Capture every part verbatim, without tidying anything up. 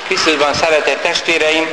Krisztusban szeretett testvéreim,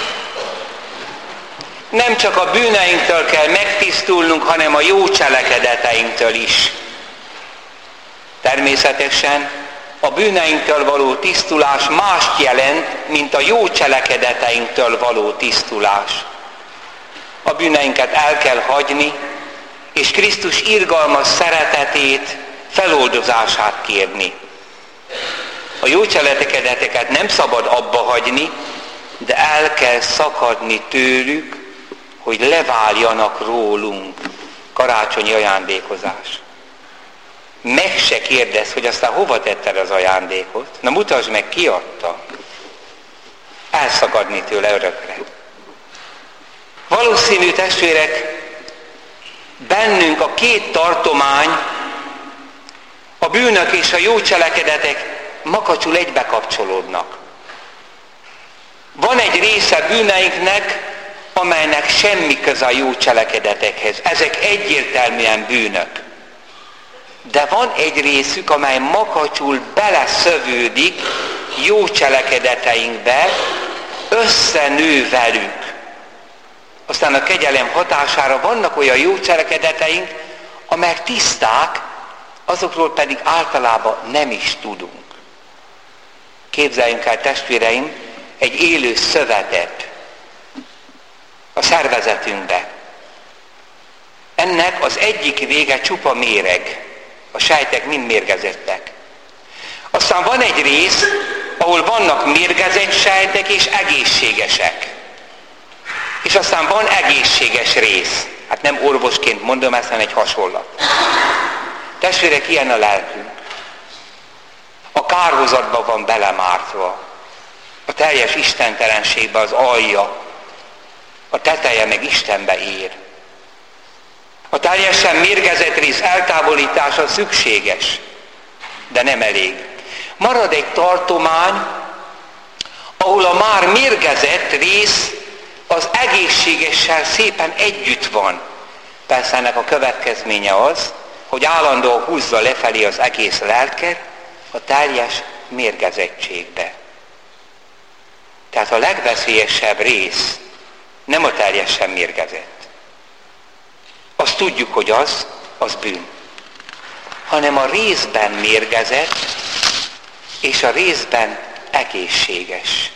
nem csak a bűneinktől kell megtisztulnunk, hanem a jó cselekedeteinktől is. Természetesen a bűneinktől való tisztulás mást jelent, mint a jó cselekedeteinktől való tisztulás. A bűneinket el kell hagyni, és Krisztus irgalmas szeretetét, feloldozását kérni. A jó cselekedeteket nem szabad abba hagyni, de el kell szakadni tőlük, hogy leváljanak rólunk. Karácsonyi ajándékozás. Meg se kérdez, hogy aztán hova tetted az ajándékot. Na mutasd meg, ki adta. Elszakadni tőle örökre. Valószínű, testvérek, bennünk a két tartomány, a bűnök és a jó cselekedetek makacsul egybe kapcsolódnak. Van egy része bűneinknek, amelynek semmi köze a jó cselekedetekhez. Ezek egyértelműen bűnök. De van egy részük, amely makacsul beleszövődik jó cselekedeteinkbe, összenő velük. Aztán a kegyelem hatására vannak olyan jó cselekedeteink, amelyek tiszták, azokról pedig általában nem is tudunk. Képzeljünk el, testvéreim, egy élő szövetet a szervezetünkbe. Ennek az egyik vége csupa méreg. A sejtek mind mérgezettek. Aztán van egy rész, ahol vannak mérgezett sejtek és egészségesek. És aztán van egészséges rész. Hát nem orvosként mondom, ezt hanem egy hasonlat. Testvérek, ilyen a lelkünk. A kárhozatba van belemártva. A teljes istentelenségbe az alja. A teteje meg Istenbe ér. A teljesen mérgezett rész eltávolítása szükséges, de nem elég. Marad egy tartomány, ahol a már mérgezett rész az egészségessel szépen együtt van. Persze ennek a következménye az, hogy állandóan húzza lefelé az egész lelket a teljes mérgezettségbe. Tehát a legveszélyesebb rész nem a teljesen mérgezett. Azt tudjuk, hogy az, az bűn. Hanem a részben mérgezett, és a részben egészséges.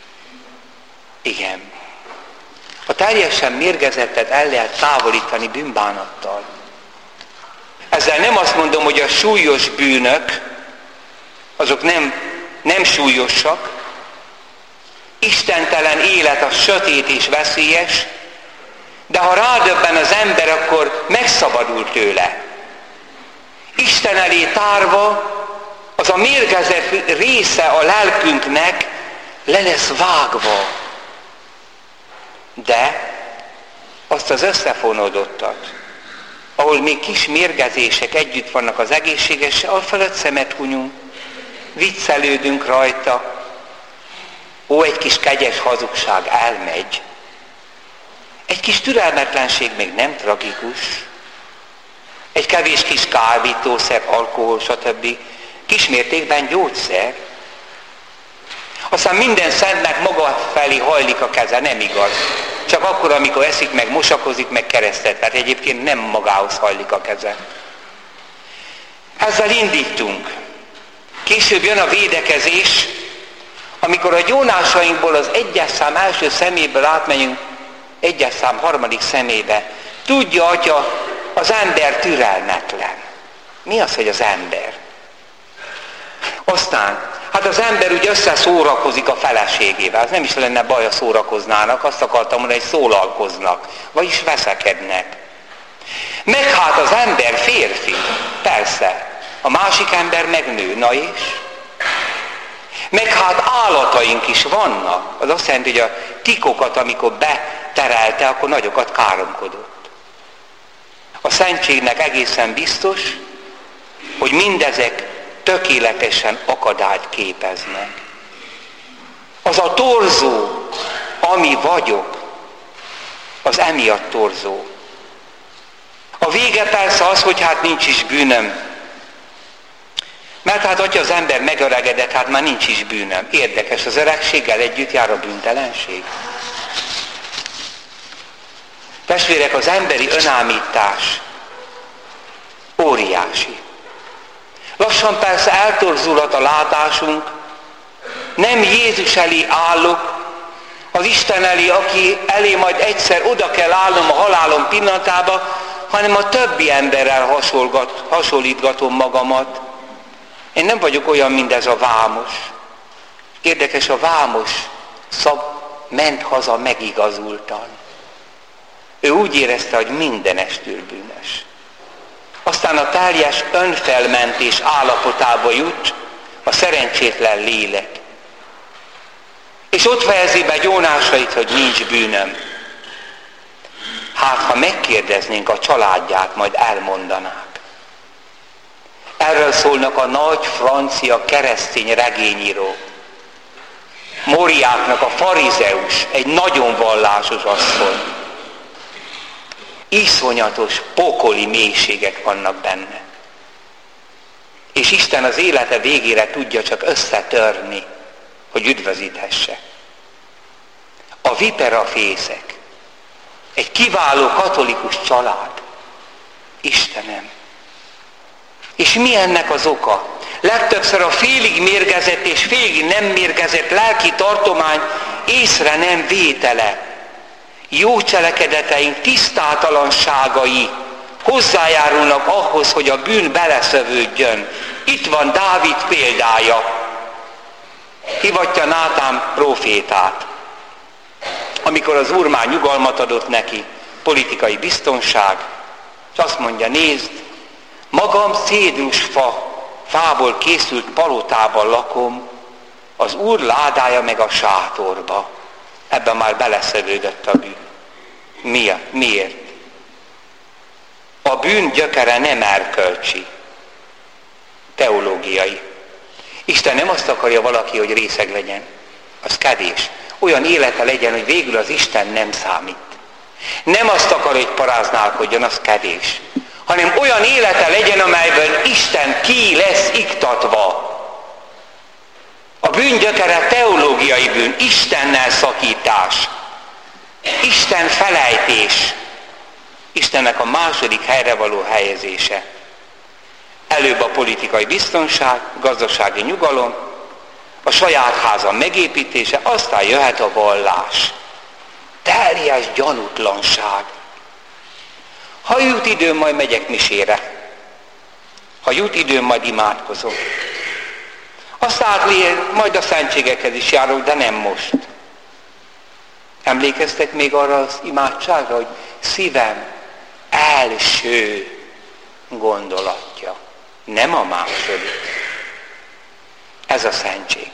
Igen. A teljesen mérgezettet el lehet távolítani bűnbánattal. Ezzel nem azt mondom, hogy a súlyos bűnök, azok nem, nem súlyosak. Istentelen élet a sötét és veszélyes, de ha rádöbben az ember, akkor megszabadul tőle. Isten elé tárva, az a mérgezett része a lelkünknek le lesz vágva. De azt az összefonódottat, ahol még kis mérgezések együtt vannak az egészségessel, a fölött szemet hunyunk, viccelődünk rajta. Ó, egy kis kegyes hazugság elmegy. Egy kis türelmetlenség még nem tragikus. Egy kevés kis kábítószer, alkohol, stb. Kismértékben gyógyszer. Aztán minden szentnek maga felé hajlik a keze, nem igaz. Csak akkor, amikor eszik, meg mosakozik, meg keresztet. Tehát egyébként nem magához hajlik a keze. Ezzel indítunk. Később jön a védekezés, amikor a gyónásainkból az egyes szám első szeméből átmegyünk egyes szám harmadik szemébe. Tudja, Atya, az ember türelmetlen. Mi az, hogy az ember? Aztán, hát az ember úgy összeszórakozik a feleségével. Az nem is lenne baj, ha szórakoznának. Azt akartam mondani, hogy szólalkoznak. Vagyis veszekednek. Meg hát az ember férfi. Persze. A másik ember meg nő. Na és? Meg hát állataink is vannak. Az azt jelenti, hogy a tikokat, amikor beterelte, akkor nagyokat káromkodott. A szentségnek egészen biztos, hogy mindezek tökéletesen akadályt képeznek. Az a torzó, ami vagyok, az emiatt torzó. A vége persze az, hogy hát nincs is bűnöm. Mert hát, hogyha az ember megöregedett, hát már nincs is bűnöm. Érdekes, az öregséggel együtt jár a bűntelenség. Testvérek, az emberi önállítás óriási. Lassan persze eltorzulhat a látásunk, nem Jézus elé állok, az Isten elé, aki elé majd egyszer oda kell állnom a halálom pillanatába, hanem a többi emberrel hasonlítgatom magamat. Én nem vagyok olyan, mint ez a vámos. Érdekes, a vámos szab ment haza megigazultan. Ő úgy érezte, hogy mindenestül bűnös. Aztán a teljes önfelmentés állapotába jut a szerencsétlen lélek. És ott fejezi be gyónásait, hogy nincs bűnöm. Hát, ha megkérdeznénk a családját, majd elmondanák. Erről szólnak a nagy francia keresztény regényíró. Moriáknak a farizeus, egy nagyon vallásos asszony. Iszonyatos, pokoli mélységek vannak benne. És Isten az élete végére tudja csak összetörni, hogy üdvözíthesse. A viperafészek, egy kiváló katolikus család. Istenem! És mi ennek az oka? Legtöbbször a félig mérgezett és félig nem mérgezett lelki tartomány észre nem vétele. Jó cselekedeteink tisztátalanságai hozzájárulnak ahhoz, hogy a bűn beleszövődjön. Itt van Dávid példája. Hivatja Nátán prófétát. Amikor az Úr már nyugalmat adott neki, politikai biztonság, és azt mondja, nézd, magam cédrusfa fából készült palotában lakom, az Úr ládája meg a sátorba. Ebben már beleszövődött a bűn. Miért? Miért? A bűn gyökere nem erkölcsi, teológiai. Isten nem azt akarja valaki, hogy részeg legyen. Az kedés. Olyan élete legyen, hogy végül az Isten nem számít. Nem azt akar, hogy paráználkodjon, az kedés. Hanem olyan élete legyen, amelyben Isten ki lesz iktatva. A bűn gyökere teológiai bűn, Istennel szakítás, Isten felejtés, Istennek a második helyre való helyezése. Előbb a politikai biztonság, gazdasági nyugalom, a saját háza megépítése, aztán jöhet a vallás. Teljes gyanútlanság. Ha jut időm, majd megyek misére. Ha jut időm, majd imádkozom. Aztán majd a szentségekhez is járok, de nem most. Emlékeztek még arra az imádságra, hogy szívem első gondolatja, nem a második. Ez a szentség.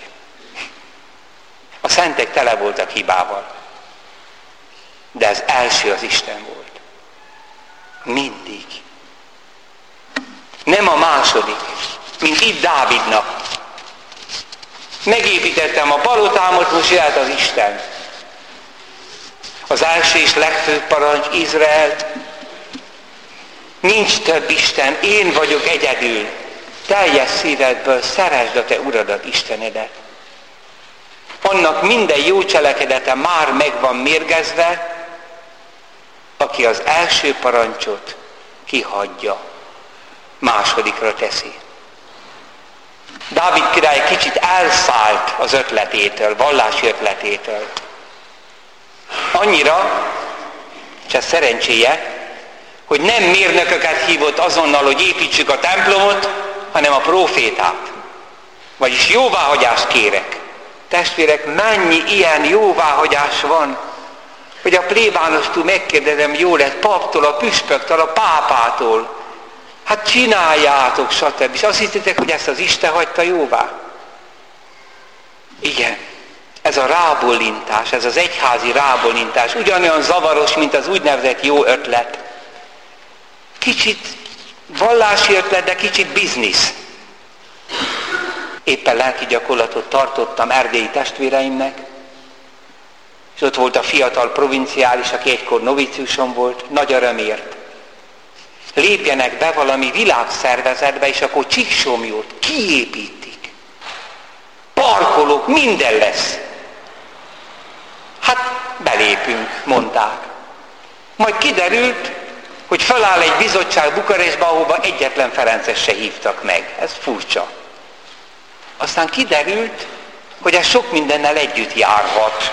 A szentek tele voltak hibával, de az első az Isten volt. Mindig. Nem a második, mint itt Dávidnak. Megépítettem a palotámot, most jöhet az Isten. Az első és legfőbb parancs, Izrael, nincs több Isten, én vagyok egyedül. Teljes szívedből szeresd a te Uradat, Istenedet. Annak minden jó cselekedete már meg van mérgezve, aki az első parancsot kihagyja, másodikra teszi. Dávid király kicsit elszállt az ötletétől, vallási ötletétől. Annyira, és ez szerencséje, hogy nem mérnököket hívott azonnal, hogy építsük a templomot, hanem a prófétát. Vagyis jóváhagyást kérek. Testvérek, mennyi ilyen jóváhagyás van, hogy a plébánostól megkérdezem, jó lett paptól, a püspöktől, a pápától. Hát csináljátok, stb. És azt hittétek, hogy ezt az Isten hagyta jóvá? Igen. Ez a rábólintás, ez az egyházi rábólintás ugyanolyan zavaros, mint az úgynevezett jó ötlet. Kicsit vallási ötlet, de kicsit biznisz. Éppen lelki gyakorlatot tartottam erdélyi testvéreimnek, és ott volt a fiatal provinciális, aki egykor noviciusom volt, nagy örömért. lépjenek be valami világszervezetbe, és akkor Csíksomlyót kiépítik. Parkolók, minden lesz. Hát belépünk, mondták. Majd kiderült, hogy feláll egy bizottság Bukarestbe, ahova egyetlen ferences se hívtak meg. Ez furcsa. Aztán kiderült, hogy ez sok mindennel együtt járhat.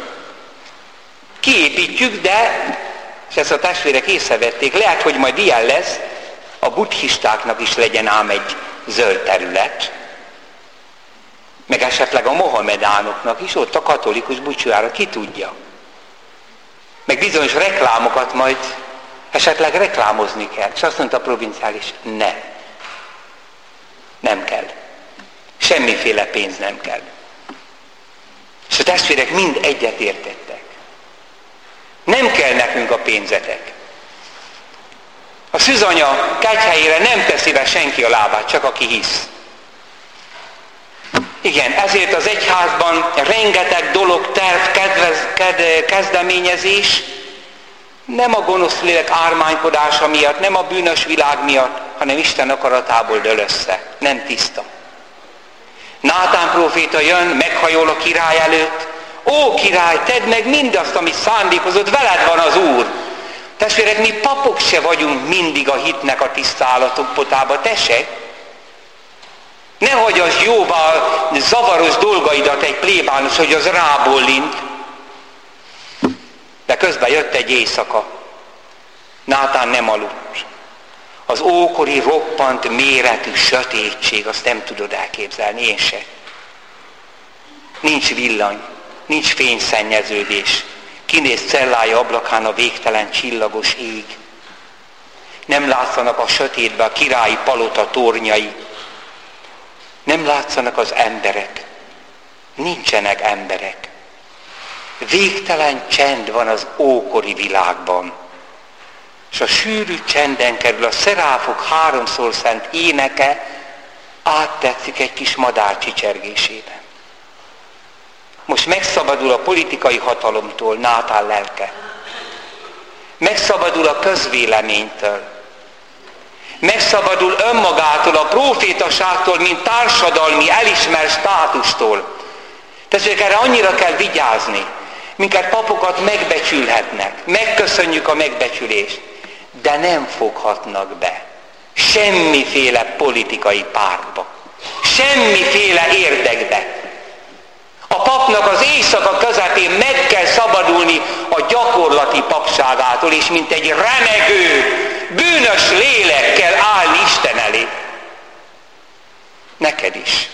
Kiépítjük, de, és ezt a testvérek észrevették, lehet, hogy majd ilyen lesz, a buddhistáknak is legyen ám egy zöld terület, meg esetleg a mohamedánoknak is, ott a katolikus búcsújára, ki tudja. Meg bizonyos reklámokat majd esetleg reklámozni kell. És azt mondta a provinciális, ne. Nem kell. Semmiféle pénz nem kell. És a testvérek mind egyet értettek. Nem kell nekünk a pénzetek. A szűzanya kegyhelyére nem teszi be senki a lábát, csak aki hisz. Igen, ezért az egyházban rengeteg dolog, terv, kedvez, ked, kezdeményezés, nem a gonosz lélek ármánykodása miatt, nem a bűnös világ miatt, hanem Isten akaratából dől össze. Nem tiszta. Nátán próféta jön, meghajol a király előtt. Ó király, tedd meg mindazt, amit szándékozott, veled van az Úr. Testvérek, mi papok se vagyunk mindig a hitnek a tisztálatok potába, te se. Ne hagyj az jóval zavaros dolgaidat egy plébános, hogy az rábólint. De közben jött egy éjszaka. Nátán nem aludt. Az ókori roppant méretű sötétség, azt nem tudod elképzelni, én se. Nincs villany, nincs fényszennyeződés. Kinéz cellája ablakán a végtelen csillagos ég. Nem látszanak a sötétbe a királyi palota tornyai. Nem látszanak az emberek. Nincsenek emberek. Végtelen csend van az ókori világban. És a sűrű csenden kerül a szeráfok háromszor szent éneke, áttetszik egy kis madár csicsergésében. Most megszabadul a politikai hatalomtól Nátán lelke. Megszabadul a közvéleménytől. Megszabadul önmagától, a prófétaságtól, mint társadalmi elismert státustól. Tehát erre annyira kell vigyázni. Minket papokat megbecsülhetnek, megköszönjük a megbecsülést, de nem foghatnak be semmiféle politikai pártba, semmiféle érdekbe. A papnak az éjszaka közepén meg kell szabadulni a gyakorlati papságától, és mint egy remegő, bűnös lélek kell állni Isten elé. Neked is.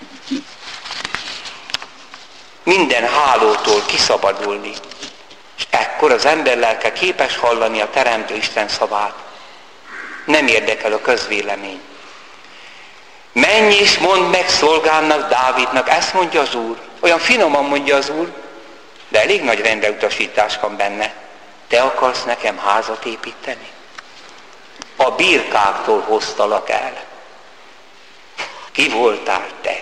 Minden hálótól kiszabadulni. És ekkor az ember lelke képes hallani a Teremtő Isten szavát. Nem érdekel a közvélemény. Menj és mondd meg szolgámnak, Dávidnak, ezt mondja az Úr. Olyan finoman mondja az Úr, de elég nagy rendreutasítás van benne. Te akarsz nekem házat építeni? A birkáktól hoztalak el. Ki voltál te?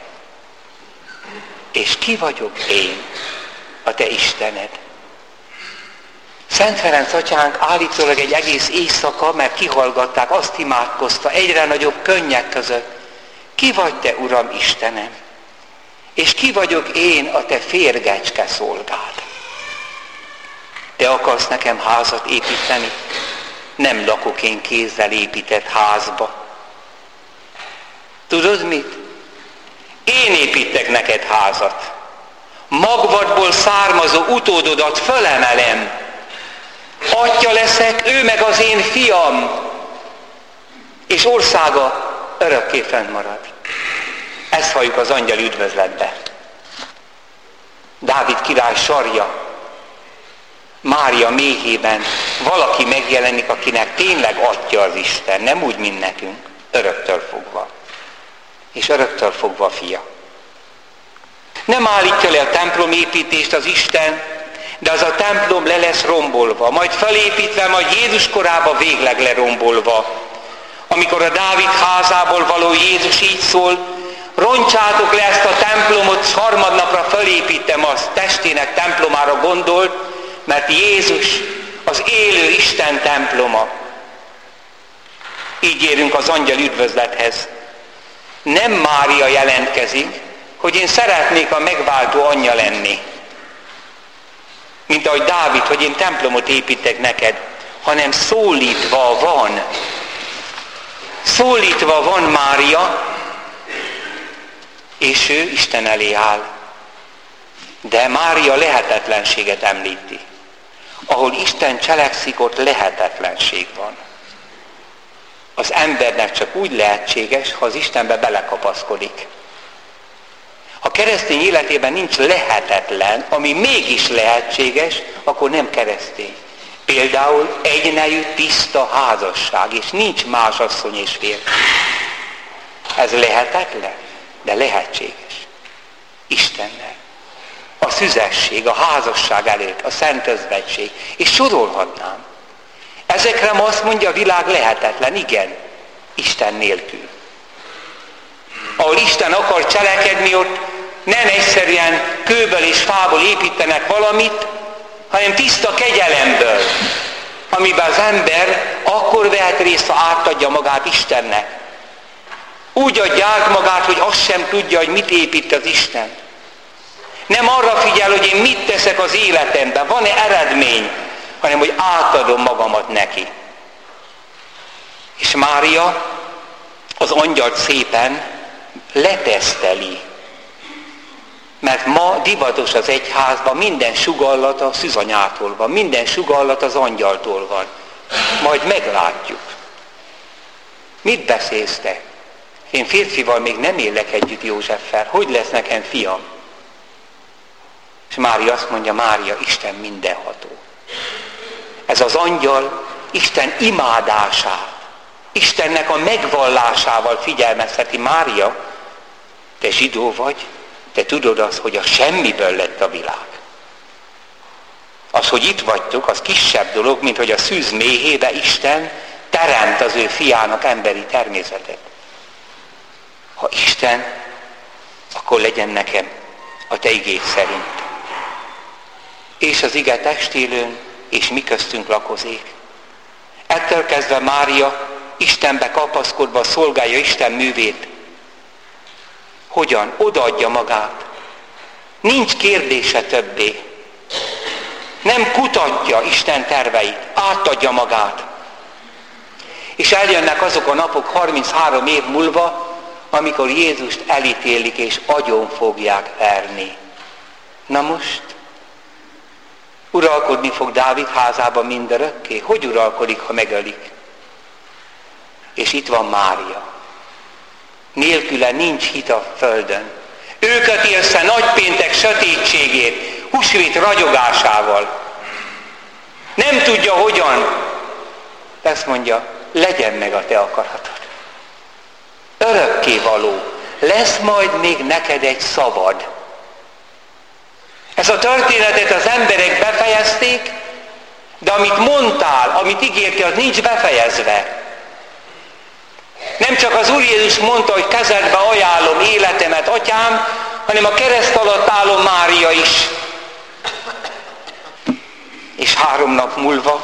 És ki vagyok én, a te Istened? Szent Ferenc atyánk állítólag egy egész éjszaka, mert kihallgatták, azt imádkozta egyre nagyobb könnyek között. Ki vagy te, Uram Istenem? És ki vagyok én, a te férgecske szolgád? Te akarsz nekem házat építeni? Nem lakok én kézzel épített házba. Tudod mit? Én építek neked házat. Magvadból származó utódodat fölemelem. Atya leszek, ő meg az én fiam. És országa örökké fennmarad. Ezt halljuk az angyal üdvözletbe. Dávid király sarja, Mária méhében valaki megjelenik, akinek tényleg atya az Isten, nem úgy, mint nekünk, öröktől fogva. És öröktől fogva fia. Nem állítja le a templom építést az Isten, de az a templom le lesz rombolva, majd felépítve, majd Jézus korába végleg lerombolva. Amikor a Dávid házából való Jézus így szól, roncsátok le ezt a templomot, harmadnapra felépítem, azt testének templomára gondolt, mert Jézus az élő Isten temploma. Így érünk az angyal üdvözlethez. Nem Mária jelentkezik, hogy én szeretnék a megváltó anyja lenni. Mint ahogy Dávid, hogy én templomot építek neked, hanem szólítva van. Szólítva van Mária, és ő Isten elé áll. De Mária lehetetlenséget említi. Ahol Isten cselekszik, ott lehetetlenség van. Az embernek csak úgy lehetséges, ha az Istenbe belekapaszkodik. Ha keresztény életében nincs lehetetlen, ami mégis lehetséges, akkor nem keresztény. Például egynejű tiszta házasság, és nincs más asszony és férfi. Ez lehetetlen, de lehetséges. Istennel. A szüzesség, a házasság előtt, a szentözvegység, és sorolhatnám. Ezekre ma azt mondja a világ lehetetlen, igen, Isten nélkül. Ahol Isten akar cselekedni, ott nem egyszerűen kőből és fából építenek valamit, hanem tiszta kegyelemből, amiben az ember akkor vehet részt, ha átadja magát Istennek. Úgy adja át magát, hogy azt sem tudja, hogy mit épít az Isten. Nem arra figyel, hogy én mit teszek az életemben, van-e eredmény, hanem hogy átadom magamat neki. És Mária az angyalt szépen leteszteli. Mert ma divatos az egyházban, minden sugallat a szűzanyától van, minden sugallat az angyaltól van. Majd meglátjuk. Mit beszélsz te? Én férfival még nem élek együtt Józseffel. Hogy lesz nekem fiam? És Mária azt mondja, Mária, Isten mindenható. Ez az angyal Isten imádását, Istennek a megvallásával figyelmezteti. Mária, te zsidó vagy, te tudod azt, hogy a semmiből lett a világ. Az, hogy itt vagytok, az kisebb dolog, mint hogy a szűz méhébe Isten teremt az ő fiának emberi természetet. Ha Isten, akkor legyen nekem a te igéd szerint. És az ige testélőn, és mi köztünk lakozék. Ettől kezdve Mária Istenbe kapaszkodva szolgálja Isten művét. Hogyan? Odaadja magát. Nincs kérdése többé. Nem kutatja Isten terveit, átadja magát. És eljönnek azok a napok harminchárom év múlva, amikor Jézust elítélik és agyon fogják verni. Na most, uralkodni fog Dávid házában mindörökké? Hogy uralkodik, ha megölik? És itt van Mária. Nélküle nincs hit a földön. Ő köti össze nagypéntek sötétségét, húsvét ragyogásával. Nem tudja hogyan. Ezt mondja, legyen meg a te akaratod. Örökkévaló. Lesz majd még neked egy szabad. Ezt a történetet az emberek befejezték, de amit mondtál, amit ígértél, az nincs befejezve. Nem csak az Úr Jézus mondta, hogy kezedbe ajánlom életemet, atyám, hanem a kereszt alatt álló Mária is. És három nap múlva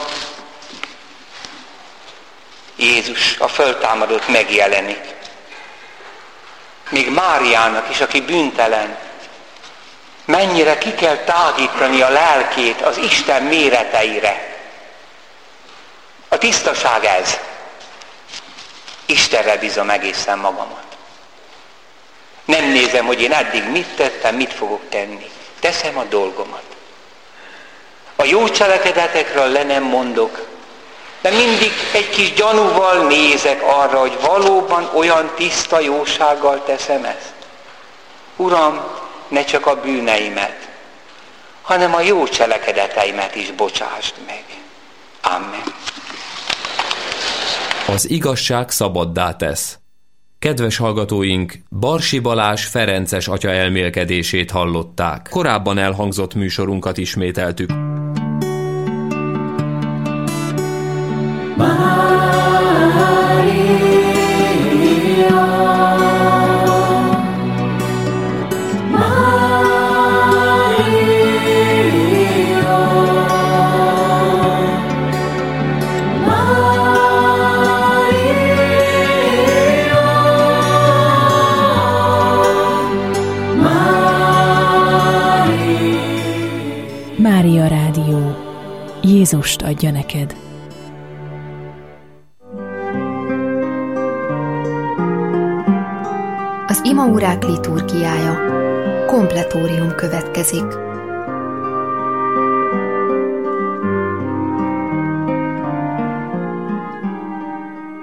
Jézus, a föltámadott, megjelenik. Még Máriának is, aki bűntelen, mennyire ki kell tágítani a lelkét az Isten méreteire. A tisztaság ez. Istenre bízom egészen magamat. Nem nézem, hogy én eddig mit tettem, mit fogok tenni. Teszem a dolgomat. A jó cselekedetekről le nem mondok, de mindig egy kis gyanúval nézek arra, hogy valóban olyan tiszta jósággal teszem ezt. Uram, ne csak a bűneimet, hanem a jó cselekedeteimet is bocsásd meg. Amen. Az igazság szabaddá tesz. Kedves hallgatóink, Barsi Balázs ferences atya elmélkedését hallották. Korábban elhangzott műsorunkat ismételtük. Mária, Mária Rádió. Jézust adja neked. Az imaórák liturgiája. Kompletórium következik.